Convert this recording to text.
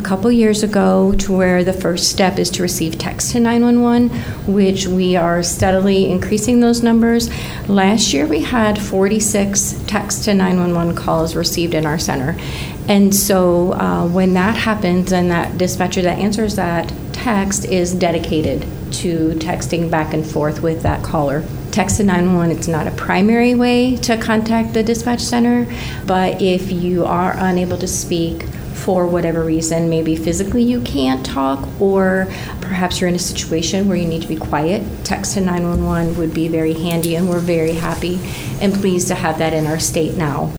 couple years ago to where the first step is to receive text to 911, which we are steadily increasing those numbers. Last year we had 46 text to 911 calls received in our center. And so when that happens and that dispatcher that answers that text is dedicated to texting back and forth with that caller. Text to 911, it's not a primary way to contact the dispatch center, but if you are unable to speak for whatever reason, maybe physically you can't talk, or perhaps you're in a situation where you need to be quiet, text to 911 would be very handy, and we're very happy and pleased to have that in our state now.